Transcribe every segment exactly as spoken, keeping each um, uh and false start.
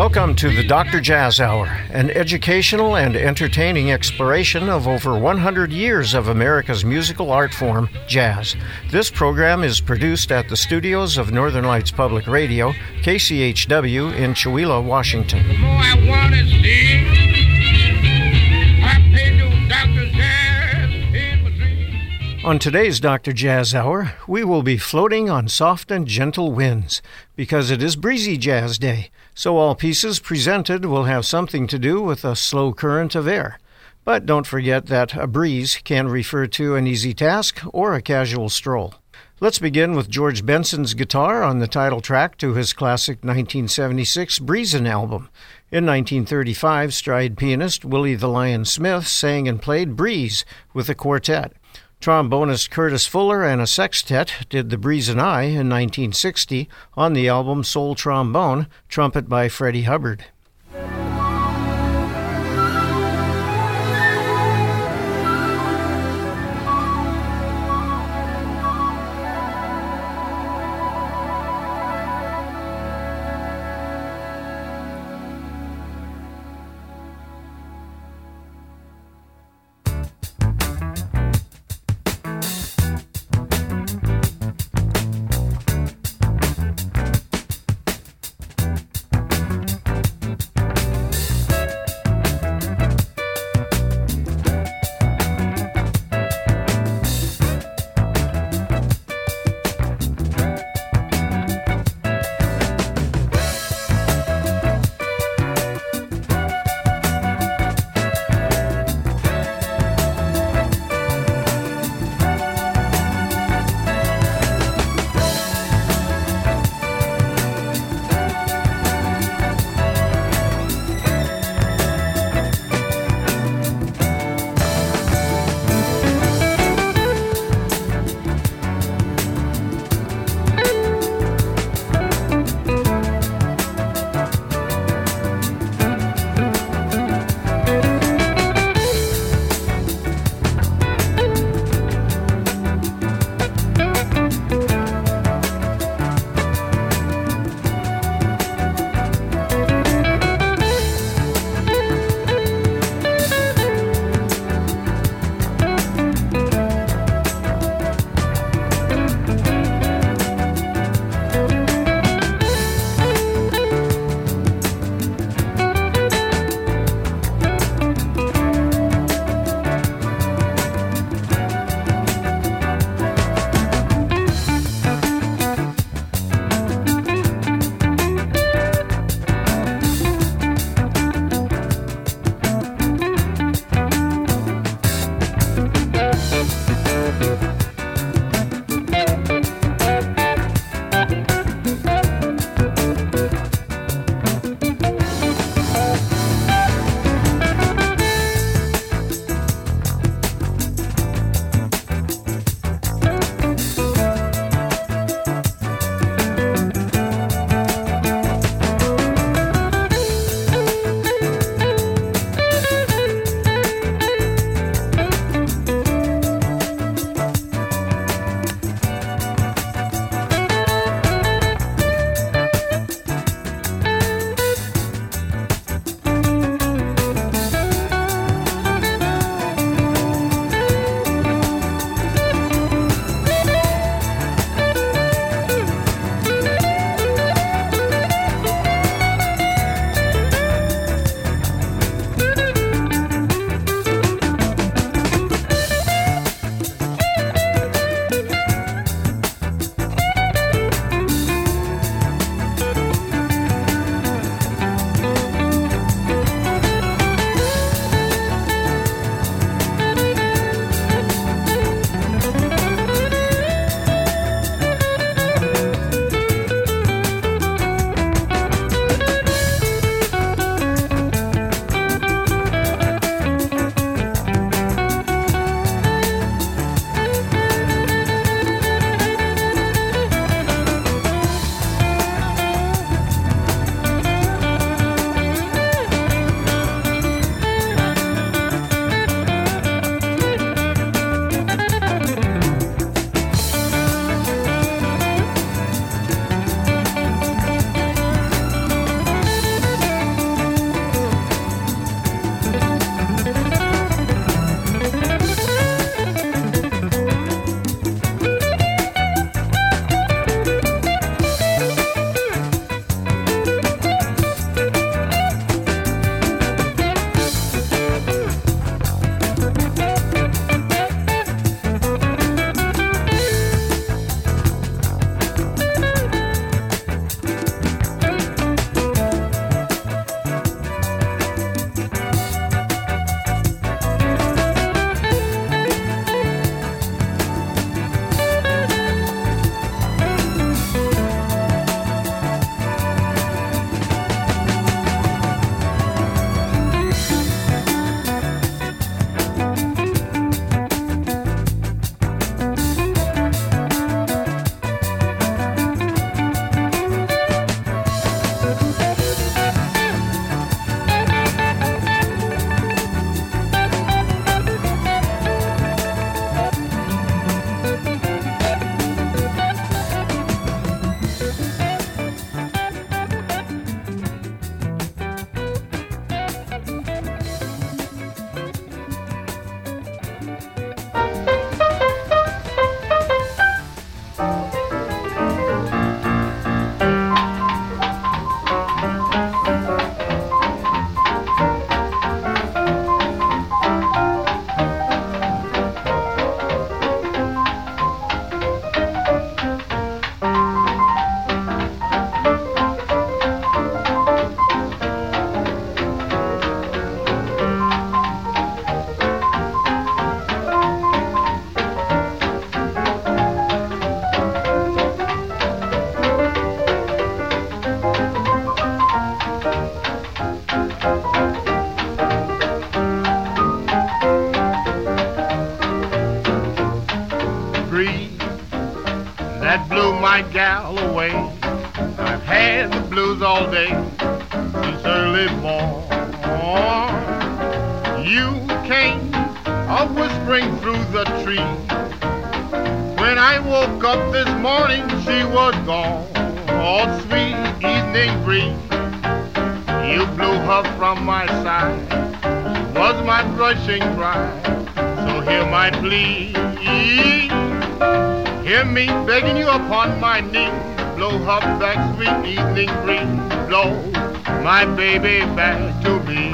Welcome to the Doctor Jazz Hour, an educational and entertaining exploration of over one hundred years of America's musical art form, jazz. This program is produced at the studios of Northern Lights Public Radio, K C H W in Chewelah, Washington. The more I want to see, I pay no Doctor Jazz in my dreams. On today's Doctor Jazz Hour, we will be floating on soft and gentle winds, because it is Breezy Jazz Day. So all pieces presented will have something to do with a slow current of air. But don't forget that a breeze can refer to an easy task or a casual stroll. Let's begin with George Benson's guitar on the title track to his classic nineteen seventy-six Breezin' album. In nineteen thirty-five, stride pianist Willie the Lion Smith sang and played Breeze with a quartet. Trombonist Curtis Fuller and a sextet did the Breezin' Eye in nineteen sixty on the album Soul Trombone, trumpet by Freddie Hubbard. my gal away. I've had the blues all day since early morn. You came a whispering through the trees. When I woke up this morning, she was gone. Oh, sweet evening breeze, you blew her from my side. She was my blushing bride. So hear my plea. Hear me begging you upon my knees. Blow her back, sweet evening breeze. Blow my baby back to me.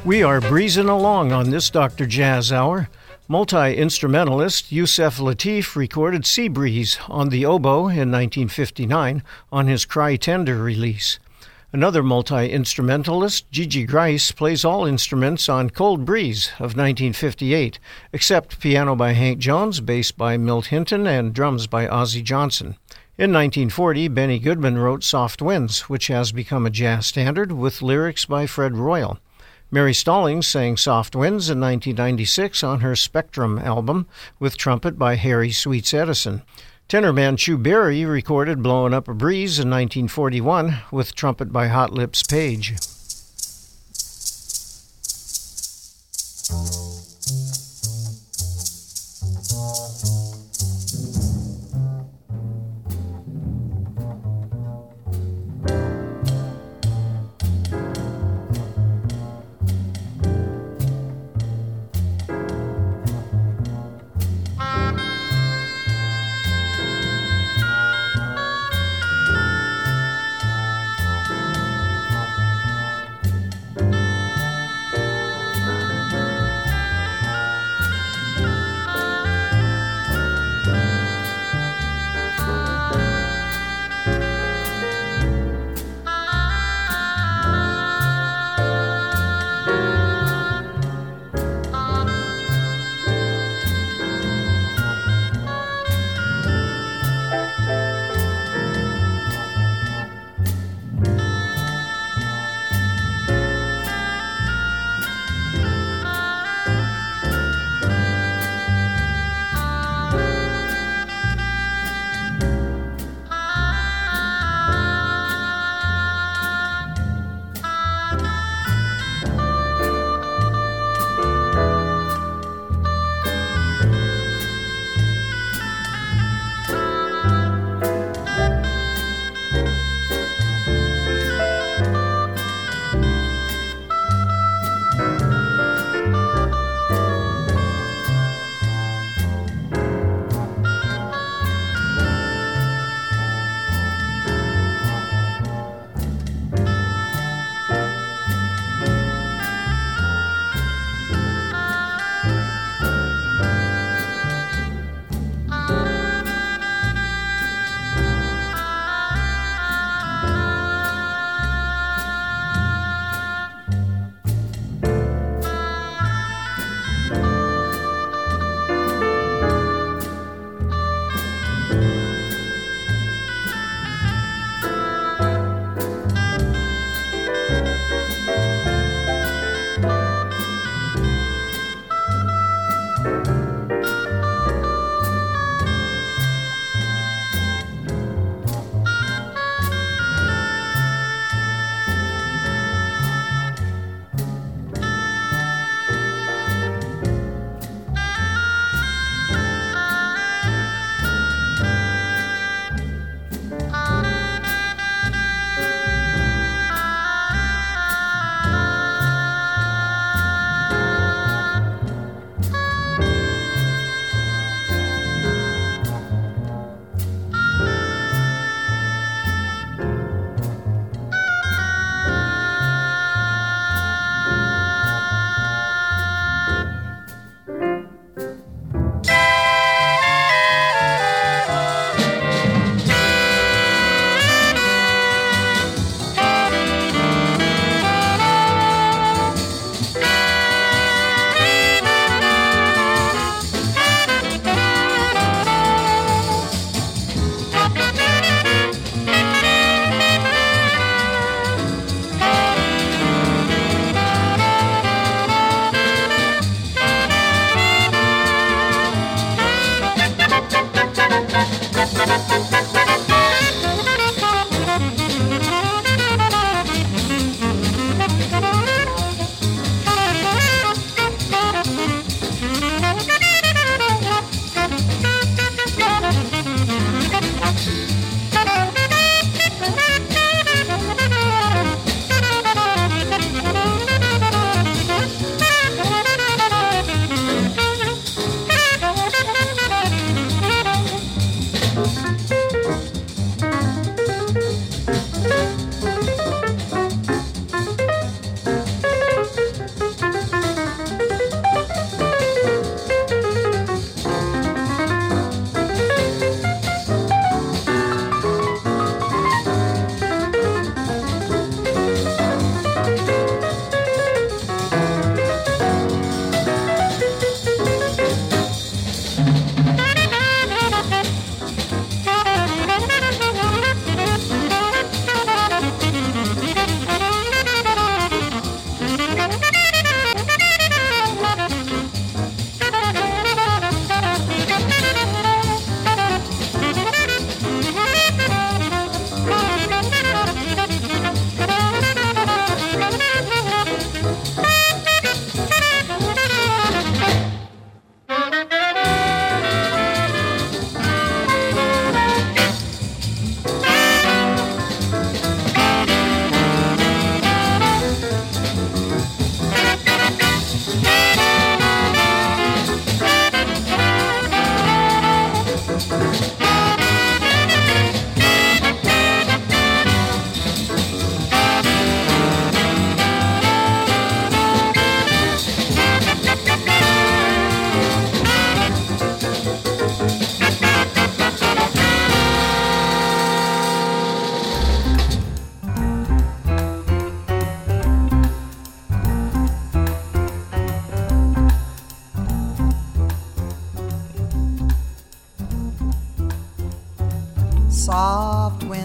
We are breezing along on this Doctor Jazz Hour. Multi-instrumentalist Yusef Lateef recorded Sea Breeze on the oboe in nineteen fifty-nine on his Cry Tender release. Another multi-instrumentalist, Gigi Grice, plays all instruments on Cold Breeze of nineteen fifty-eight, except piano by Hank Jones, bass by Milt Hinton, and drums by Ozzie Johnson. In nineteen forty, Benny Goodman wrote Soft Winds, which has become a jazz standard, with lyrics by Fred Royal. Mary Stallings sang Soft Winds in nineteen ninety-six on her Spectrum album, with trumpet by Harry Sweets Edison. Tenorman Chu Berry recorded Blowin' Up a Breeze in nineteen forty-one, with trumpet by Hot Lips Page.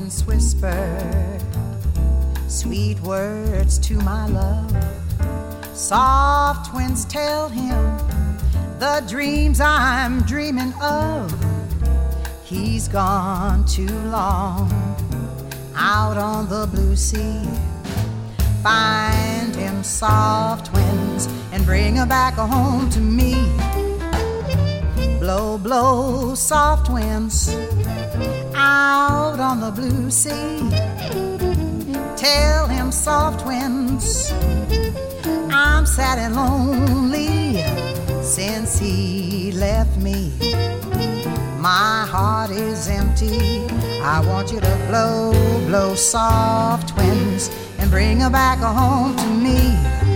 winds whisper sweet words to my love. Soft winds tell him the dreams I'm dreaming of. He's gone too long out on the blue sea. Find him, soft winds, and bring her back home to me. Blow, blow, soft winds out on the blue sea. Tell him, soft winds, I'm sad and lonely since he left me. My heart is empty. I want you to blow, blow, soft winds, and bring her back home to me.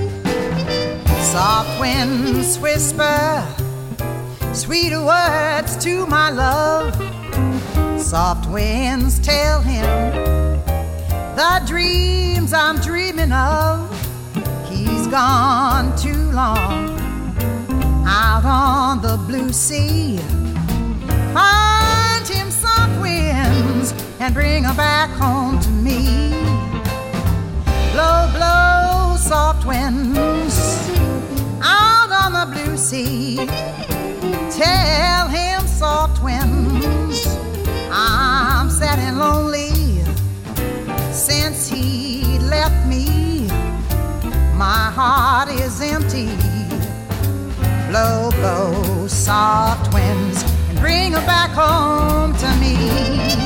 Soft winds whisper sweeter words to my love. Soft winds tell him the dreams I'm dreaming of. He's gone too long out on the blue sea. Find him, soft winds, and bring her back home to me. Blow, blow, soft winds out on the blue sea. Tell him, soft winds, I'm sad and lonely since he left me. My heart is empty. Blow, blow, soft winds, and bring her back home to me.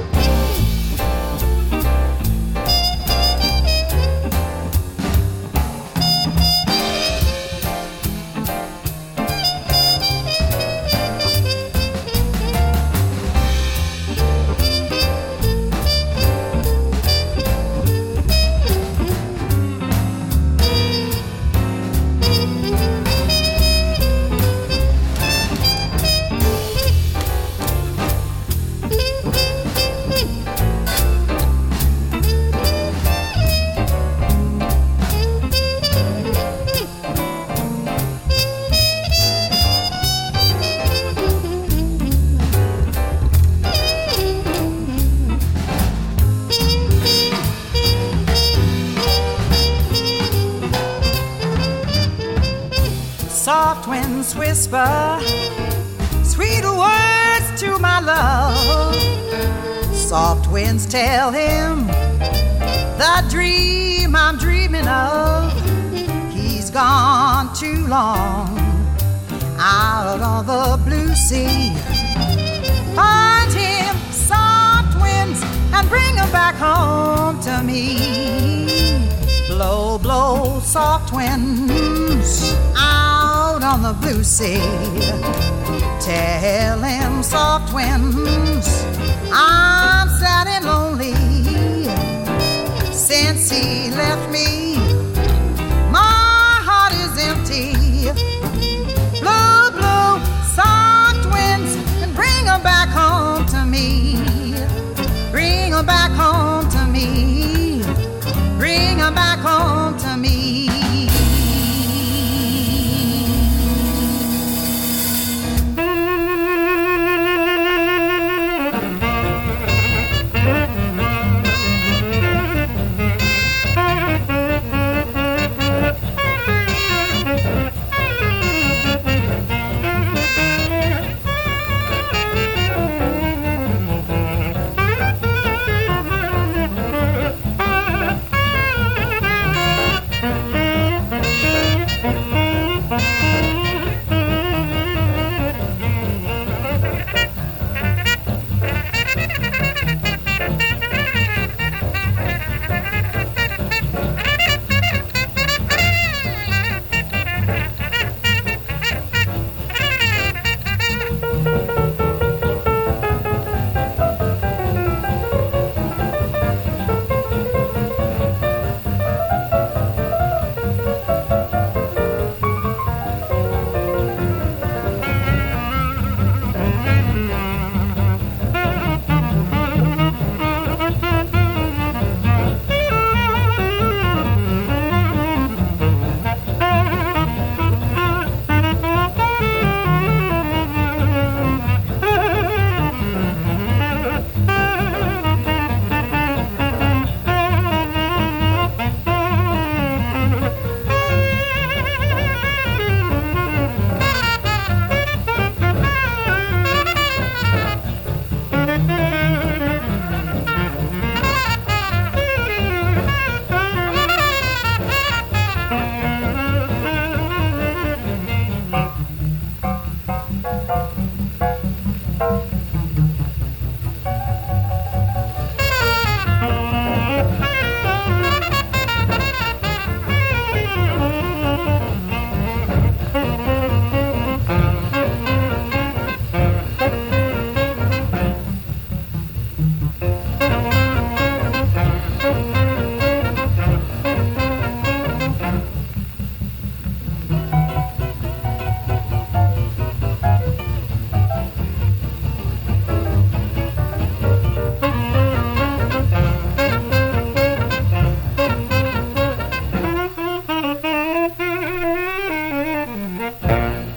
Soft winds whisper sweet words to my love. Soft winds tell him the dream I'm dreaming of. He's gone too long out on the blue sea. Find him, soft winds, and bring him back home to me. Blow, blow, soft winds out on the blue sea. Tell him, soft winds, I'm sad and lonely since he left me. My heart is empty. Blow, blow, soft winds, and bring her back home to me. Bring her back home to me. Bring her back home to me.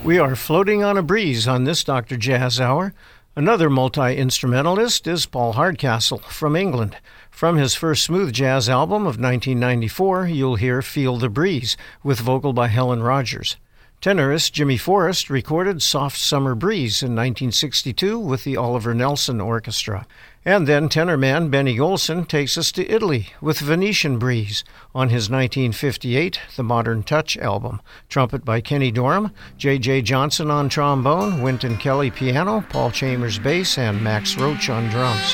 We are floating on a breeze on this Doctor Jazz Hour. Another multi-instrumentalist is Paul Hardcastle from England. From his first smooth jazz album of nineteen ninety-four, you'll hear Feel the Breeze, with vocal by Helen Rogers. Tenorist Jimmy Forrest recorded Soft Summer Breeze in nineteen sixty-two with the Oliver Nelson Orchestra. And then tenor man Benny Golson takes us to Italy with Venetian Breeze on his nineteen fifty-eight The Modern Touch album. Trumpet by Kenny Dorham, J J Johnson on trombone, Wynton Kelly piano, Paul Chambers bass, and Max Roach on drums.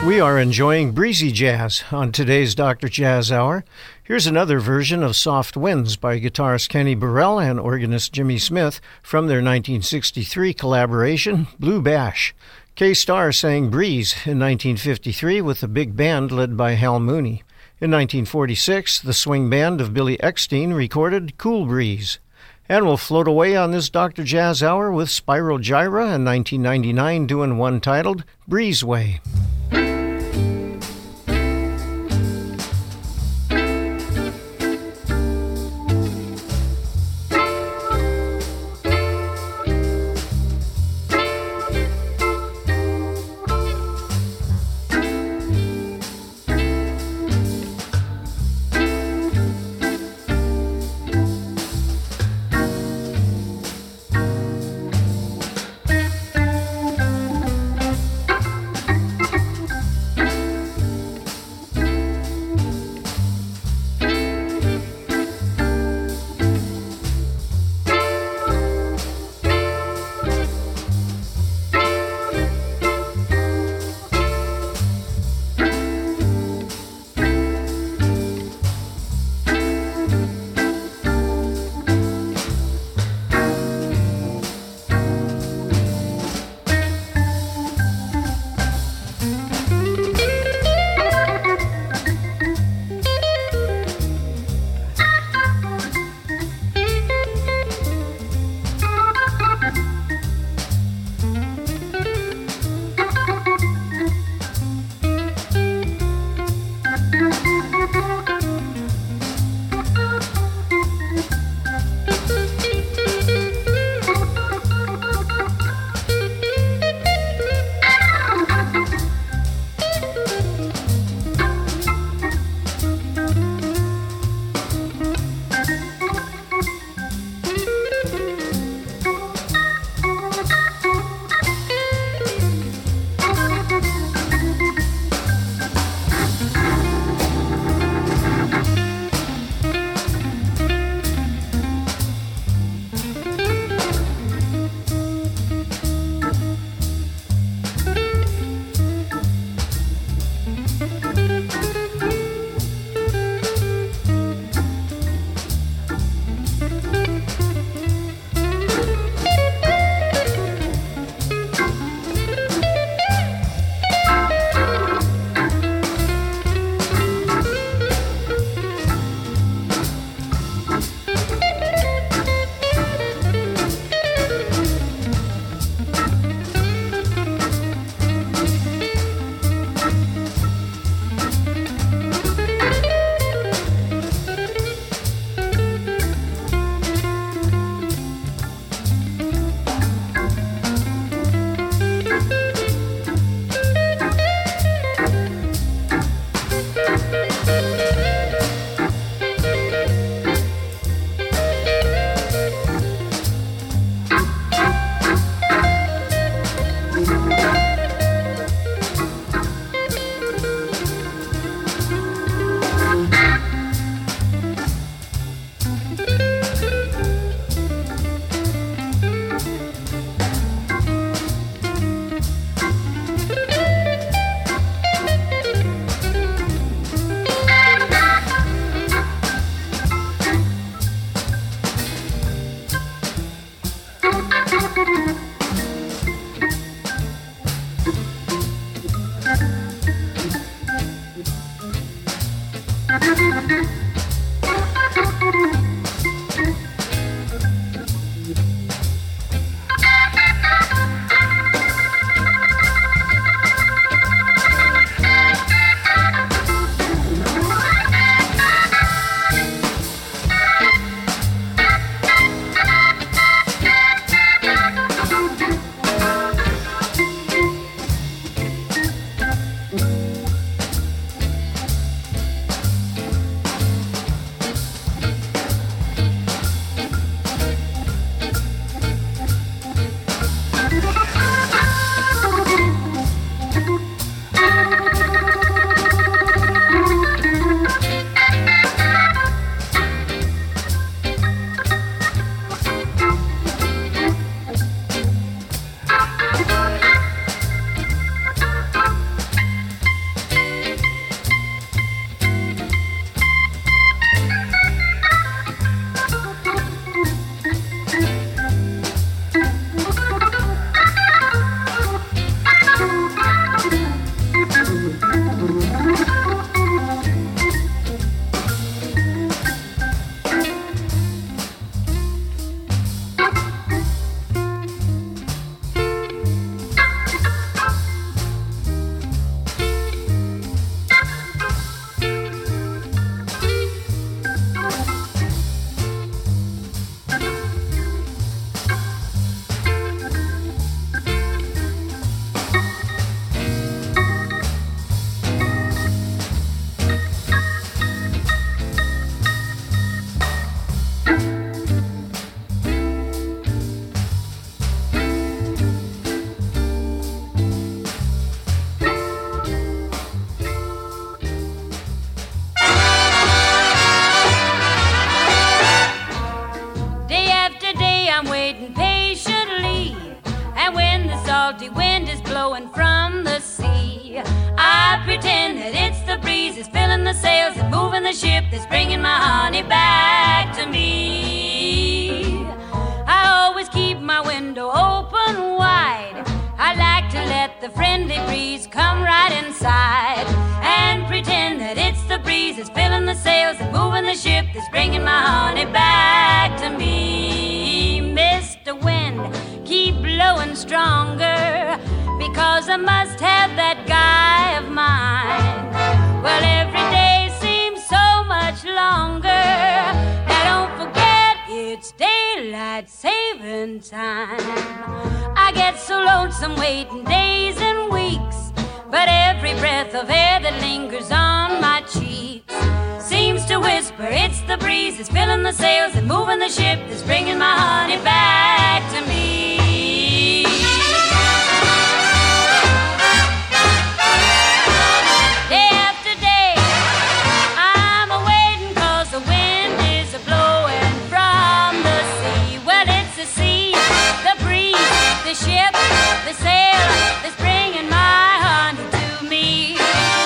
We are enjoying breezy jazz on today's Doctor Jazz Hour. Here's another version of Soft Winds by guitarist Kenny Burrell and organist Jimmy Smith from their nineteen sixty-three collaboration, Blue Bash. K-Star sang Breeze in nineteen fifty-three with a big band led by Hal Mooney. In nineteen forty-six, the swing band of Billy Eckstein recorded Cool Breeze. And we'll float away on this Doctor Jazz Hour with Spyro Gyra in nineteen ninety-nine doing one titled Breezeway. I'm waiting patiently. And when the salty wind is blowing from the sea, I pretend that it's the breeze that's filling the sails and moving the ship that's bringing my honey back to me. I always keep my window open wide. I like to let the friendly breeze come right inside and pretend that it's the breeze that's filling the sails and moving the ship that's bringing my honey back to me. Mister Wind, keep blowing stronger, because I must have that guy of mine. Well, every day seems so much longer. Now don't forget it's daylight saving time. I get so lonesome waiting days and weeks, but every breath of air that lingers on my cheeks seems to whisper it's the breeze that's filling the sails and moving the ship that's bringing my honey back to me. Day after day, I'm a-waiting 'cause the wind is a-blowing from the sea. Well, it's the sea, the breeze, the ship, the sail that's bringing my honey to me.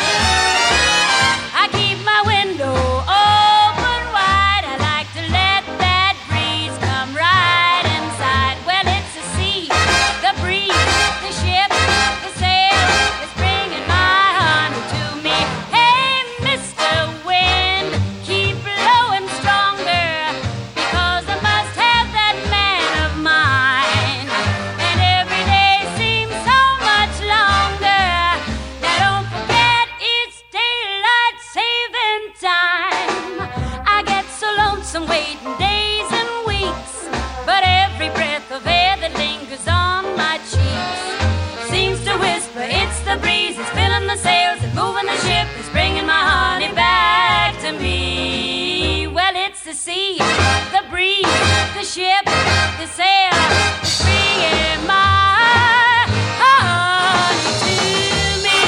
I keep my window open wide. I like to let that breeze come right inside. Well, it's the sea, the breeze, the ship, the sail that's bringing my honey to me. Hey, Mister Wind, keep blowing stronger, because I must have that man of mine. And every day seems so much longer. Now don't forget it's daylight saving time. I get so lonesome waiting days and weeks, but every breath of air that lingers on my cheeks seems to whisper it's the breeze that's filling the sails and moving the ship that's bringing my honey back to me. Well, it's the sea, the breeze, the ship, the sail that's bringing my honey to me.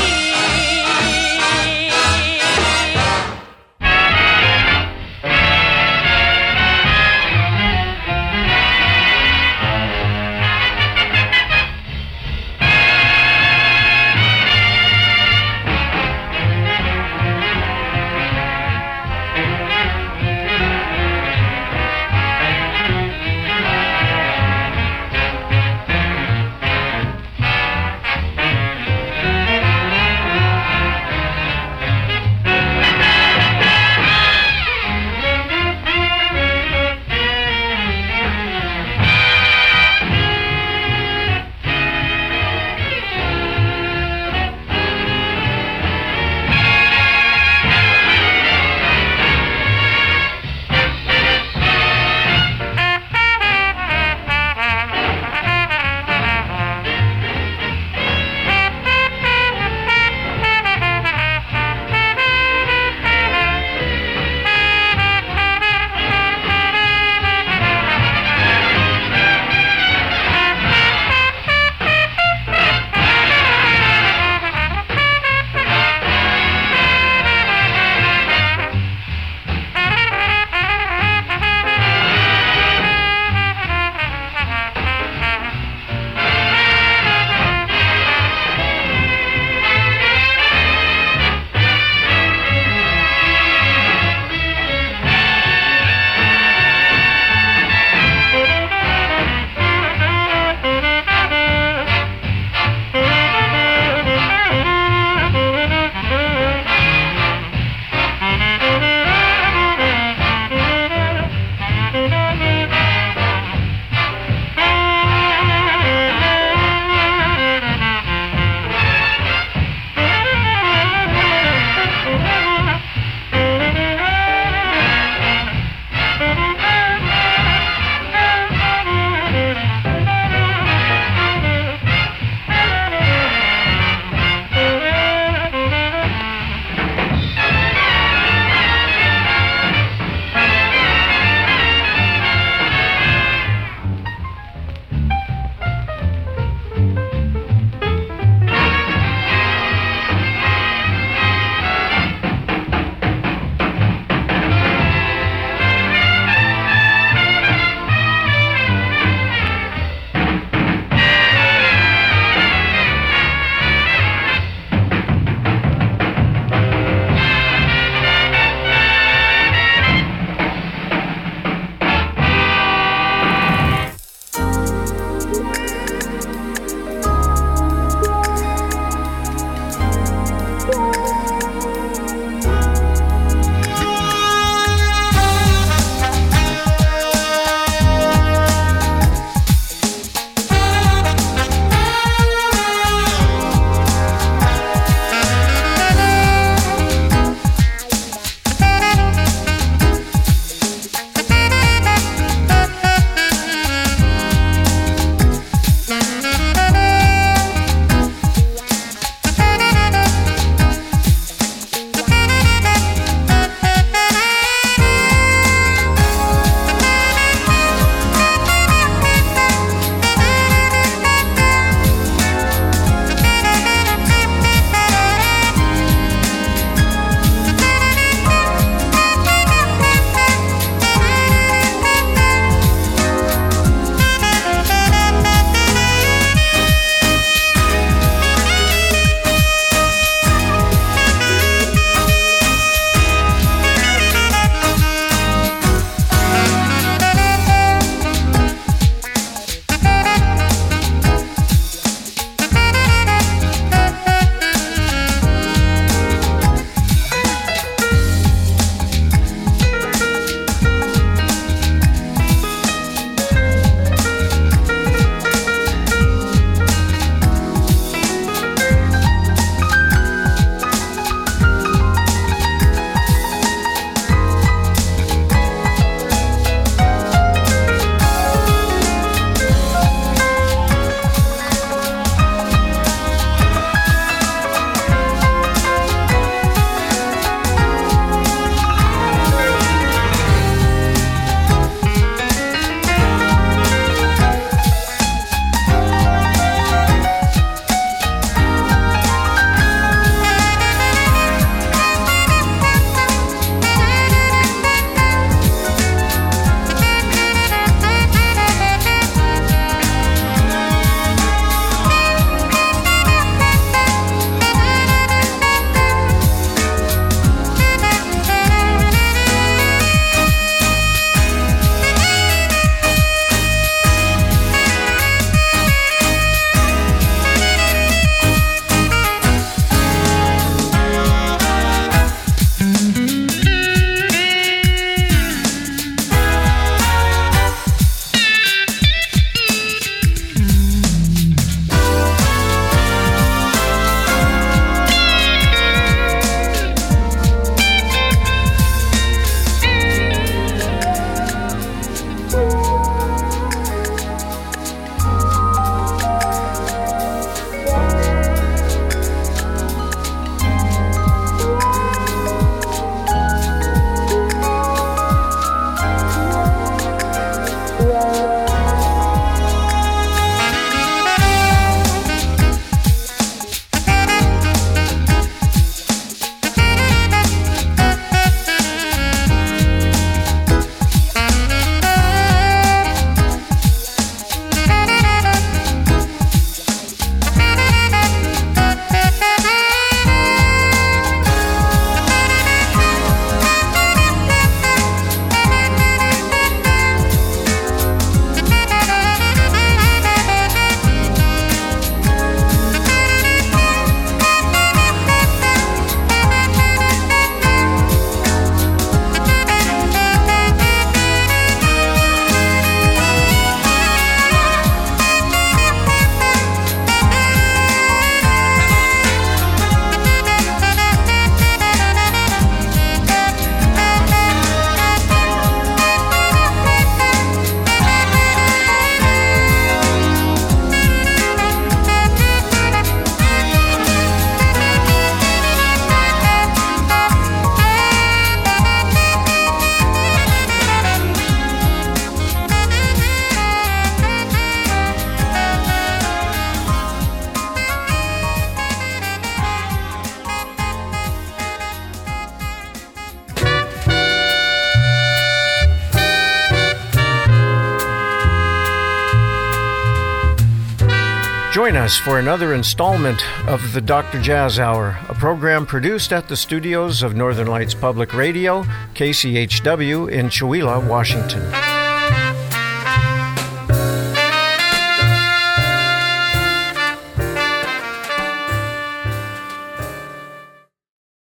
Join us for another installment of the Doctor Jazz Hour, a program produced at the studios of Northern Lights Public Radio, K C H W in Chewelah, Washington.